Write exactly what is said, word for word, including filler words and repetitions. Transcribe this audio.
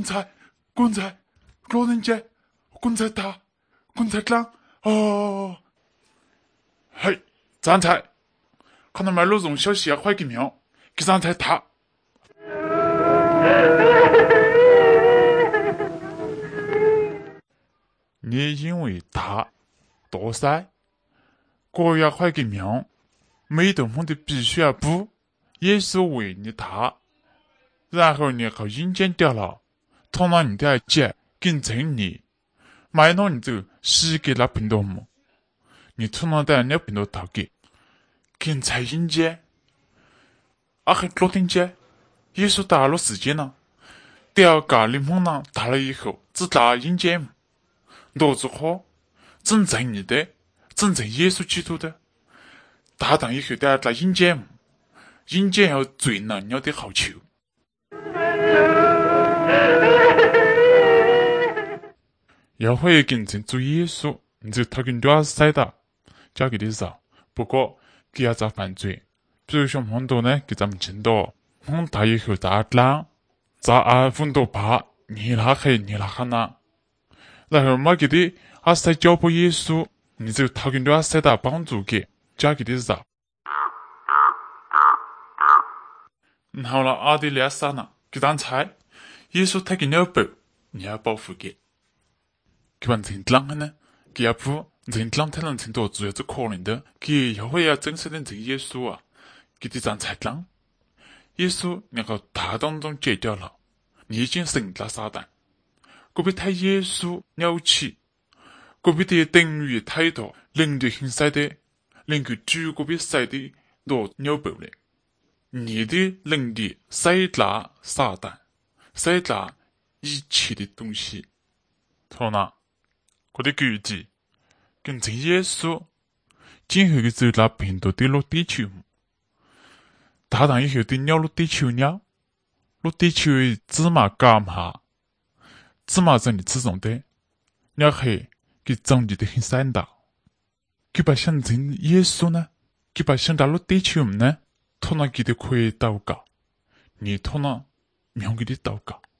棺材，棺材，老人家，棺材塔，棺材缸，哦，嘿，站台，看到买那种小鞋坏个苗，给站台塔。你因为大多塞，国家坏个苗，每栋房的必须要补，也是为你大，然后你靠阴间掉了，同样你的姐跟真你，买到你就十给那平多么，你同样的那平多大给，跟才阴间，啊还昨天间，也是打了时间了，掉个灵魂呢打了以后，只打阴间。罗子好，真正你的，真正耶稣基督的，大当以后的在阴间，阴间有最难了的好球。要会跟正主耶稣，你就他跟多少的，交给你少。不过给要遭犯罪，比如说很多呢，给咱们听到，很大以后大浪，在啊很多怕，你拉黑你拉黑呢。然后嘛，给的阿塞交给耶稣，你就他跟着阿塞的帮助给，交给的啥？然后了，阿的俩啥呢？给当菜，耶稣他给你要保，你要保护给。给完人浪呢，给要不人浪才能成多主要是可能的，给要会要真实的成耶稣啊，给的当菜浪，耶稣那个大当中戒掉了，你已经胜了撒旦。嗰邊睇耶穌有錢，嗰邊啲等於睇到令到現世的，令佢主嗰邊世的攞有暴力，你的令的塞拿撒旦，塞拿一切的東西。好啦，嗰啲句子跟住耶穌，今後嘅就拿平到啲落地球，打當以後啲鳥落地球鳥，落地球芝麻減下。芝麻在你之中的，你係佢真理的很散大，佢把想成耶穌呢，佢把想到落地球呢，同那佢哋可以禱告，你同那讓佢哋禱告。